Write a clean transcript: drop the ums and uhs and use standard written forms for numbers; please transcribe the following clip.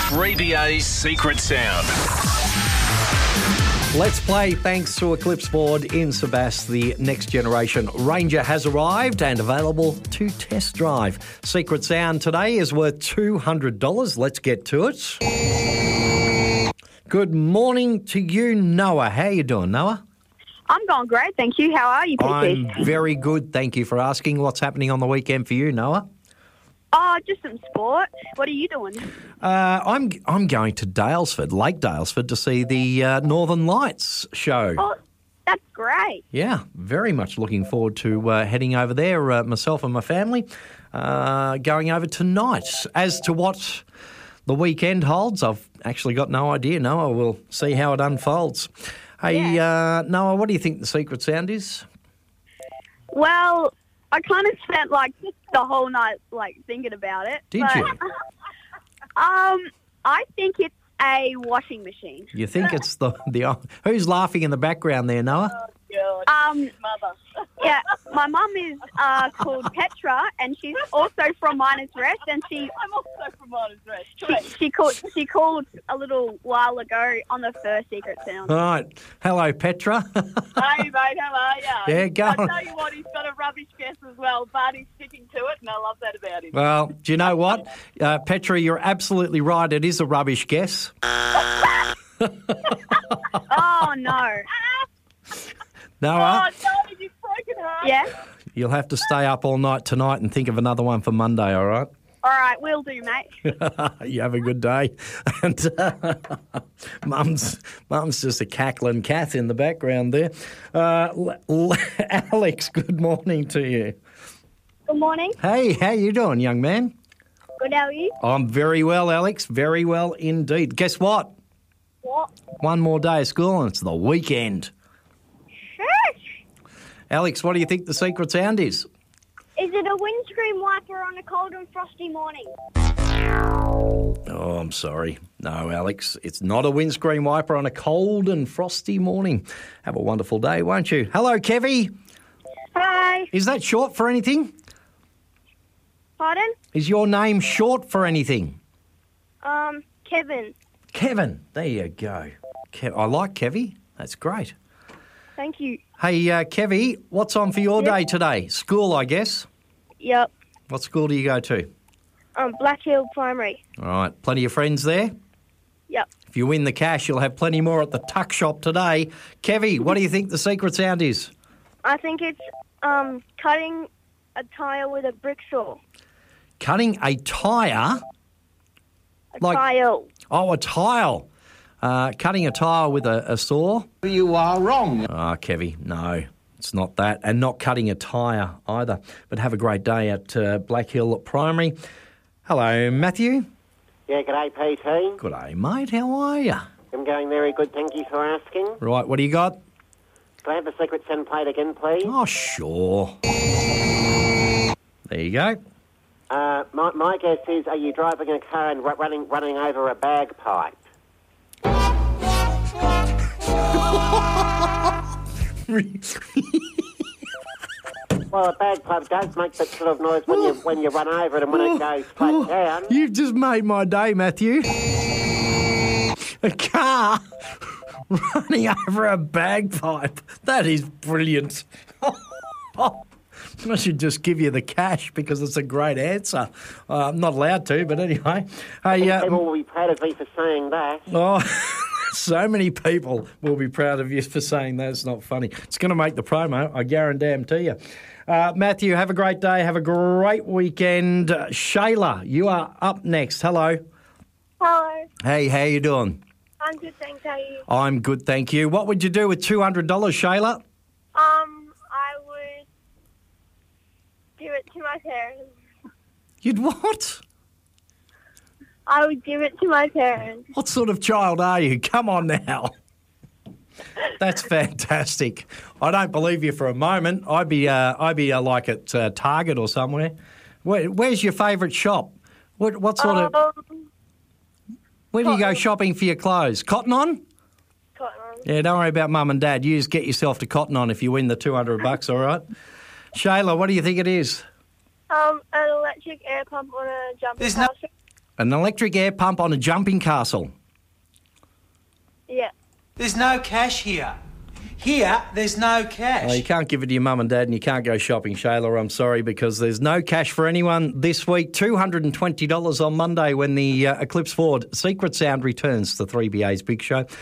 3BA's Secret Sound. Let's play thanks to Eclipse Ford in Sebas. The next generation Ranger has arrived and available to test drive. Secret Sound today is worth $200. Let's get to it. Good morning to you, Noah. How you doing, Noah? I'm going great, thank you. How are you, PC? I'm very good, thank you for asking. What's happening on the weekend for you, Noah? Oh, just some sport. What are you doing? I'm going to Daylesford, Lake Daylesford, to see the Northern Lights show. Oh, that's great. Yeah, very much looking forward to heading over there, myself and my family, going over tonight. As to what the weekend holds, I've actually got no idea, Noah. We'll see how it unfolds. Hey, Noah, what do you think the secret sound is? Well, I kind of spent just the whole night thinking about it. Did you? I think it's a washing machine. You think it's the who's laughing in the background there, Noah? Oh, God. Mother. Yeah, my mum is called Petra, and she's also from Miners Rest, and I'm also from Miners Rest. she called a little while ago on the first Secret Sound. All right. Hello, Petra. Hey, mate, how are you? Yeah, go on. I'll tell you what, he's got a rubbish guess as well, but he's sticking to it, and I love that about him. Well, do you know what? Petra, you're absolutely right. It is a rubbish guess. Oh, no. Noah, Oh, Tony, you've broken heart. Yeah? you'll have to stay up all night tonight and think of another one for Monday, all right? All right, will do, mate. You have a good day. And Mum's just a cackling cat in the background there. Alex, good morning to you. Good morning. Hey, how you doing, young man? Good, how are you? I'm very well, Alex. Very well indeed. Guess what? What? One more day of school and it's the weekend. Shush! Alex, what do you think the secret sound is? Is it a windscreen wiper on a cold and frosty morning? Oh, I'm sorry. No, Alex, it's not a windscreen wiper on a cold and frosty morning. Have a wonderful day, won't you? Hello, Kevy. Hi. Is that short for anything? Pardon? Is your name short for anything? Kevin. Kevin. There you go. I like Kevy. That's great. Thank you. Hey, Kevy, what's on for your day today? School, I guess. Yep. What school do you go to? Black Hill Primary. All right. Plenty of friends there? Yep. If you win the cash, you'll have plenty more at the tuck shop today. Kevy, what do you think the secret sound is? I think it's cutting a tyre with a brick saw. Cutting a tyre? Tile. Oh, a tile. Cutting a tile with a saw? You are wrong. Ah, Kevy, no, it's not that. And not cutting a tyre either. But have a great day at Black Hill Primary. Hello, Matthew. Yeah, g'day, PT. Good day, mate. How are you? I'm going very good, thank you for asking. Right, what do you got? Can I have the secret sound played again, please? Oh, sure. There you go. My guess is, are you driving a car and running over a bagpipe? Well, a bagpipe does make that sort of noise when you run over it and when it goes flat down. You've just made my day, Matthew. A car running over a bagpipe. That is brilliant. I should just give you the cash because it's a great answer. I'm not allowed to, but anyway. Hey, People will be proud of me for saying that. Oh, so many people will be proud of you for saying that. It's not funny. It's going to make the promo, I guarantee you. Matthew, have a great day. Have a great weekend. Shayla, you are up next. Hello. Hello. Hey, how you doing? I'm good, thanks. How are you? I'm good, thank you. What would you do with $200, Shayla? I would give it to my parents. You'd what? I would give it to my parents. What sort of child are you? Come on now. That's fantastic. I don't believe you for a moment. I'd be like at Target or somewhere. Where's your favourite shop? What sort of? Where do you go shopping for your clothes? Cotton On? Cotton On. Yeah, don't worry about Mum and Dad. You just get yourself to Cotton On if you win the $200, all right? Shayla, what do you think it is? An electric air pump on a jumper car. An electric air pump on a jumping castle. Yeah. There's no cash here. Here, there's no cash. Well, you can't give it to your mum and dad and you can't go shopping, Shayla. I'm sorry, because there's no cash for anyone this week. $220 on Monday when the Eclipse Ford Secret Sound returns to 3BA's Big Show.